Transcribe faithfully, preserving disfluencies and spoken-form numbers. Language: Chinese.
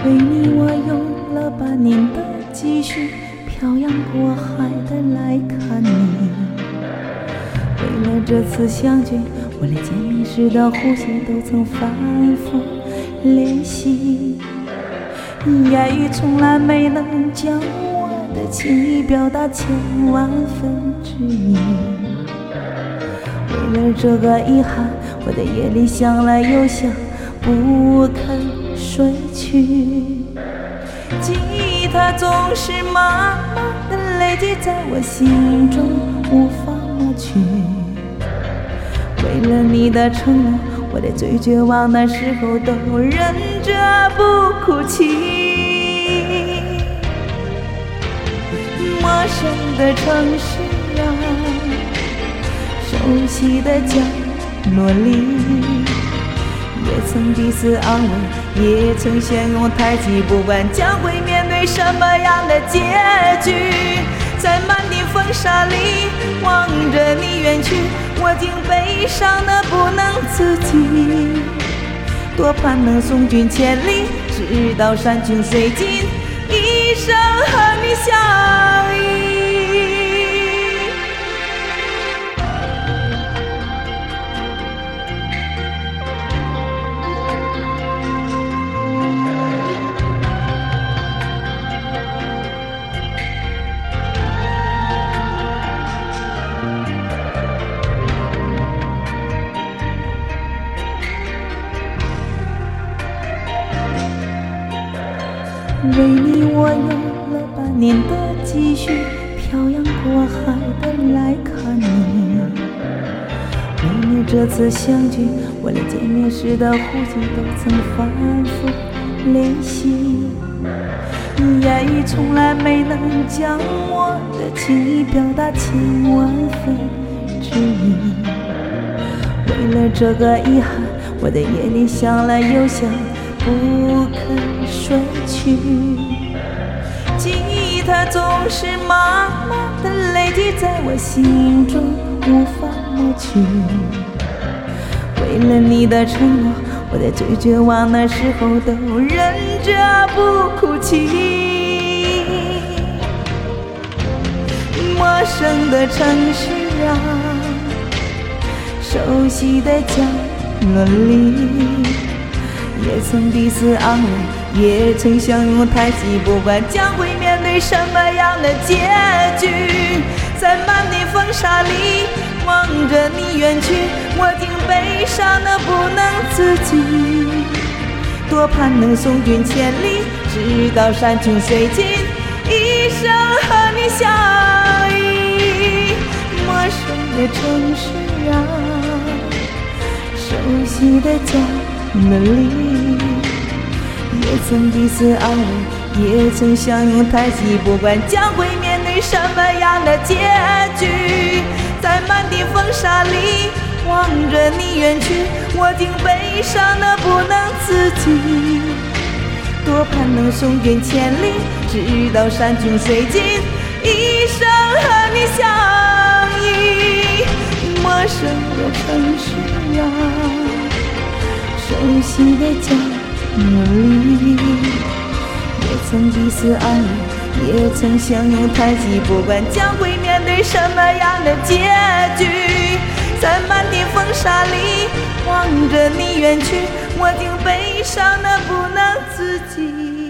为你我用了八年的积蓄，漂洋过海的来看你。为了这次相聚，我连见面时的呼吸都曾反复练习。言语从来没能将我的情意表达千万分之一。为了这个遗憾，我在夜里想了又想，不肯睡去。吉他总是慢慢的累积在我心中，无法抹去。为了你的承诺，我在最绝望的时候都忍着不哭泣。陌生的城市啊，熟悉的角落里，也曾彼此安慰，也曾相拥抬起，不管将会面对什么样的结局。在满地风沙里望着你远去，我竟悲伤得不能自己。多盼能送君千里，直到山穷水尽，一生和你相依。为你我有了八年的积蓄，漂洋过海的来看你。为了这次相聚，我连见面时的呼吸都曾反复练习。言语从来没能将我的情意表达千万分之一。为了这个遗憾，我在夜里想了又想，不肯睡去。吉他总是慢慢的累积在我心中，无法抹去。为了你的承诺，我在最绝望的时候都忍着不哭泣。陌生的城市啊，熟悉的角落里，也曾彼此安慰，也曾相拥抬起，不管将会面对什么样的结局。在满地风沙里望着你远去，我竟悲伤得不能自己。多盼能送君千里，直到山穷水尽，一生和你相依。陌生的城市啊，熟悉的角落里，也曾彼此安慰，也曾相拥抬起，不管将会面对什么样的结局。在满地风沙里望着你远去，我竟悲伤得不能自己。多盼能送君千里，直到山穷水尽，一生和你相依。陌生的城市啊，熟悉的角落里，也曾彼此安慰，也曾相拥抬起，不管将会面对什么样的结局。在满地风沙里望着你远去，我竟悲伤得不能自己。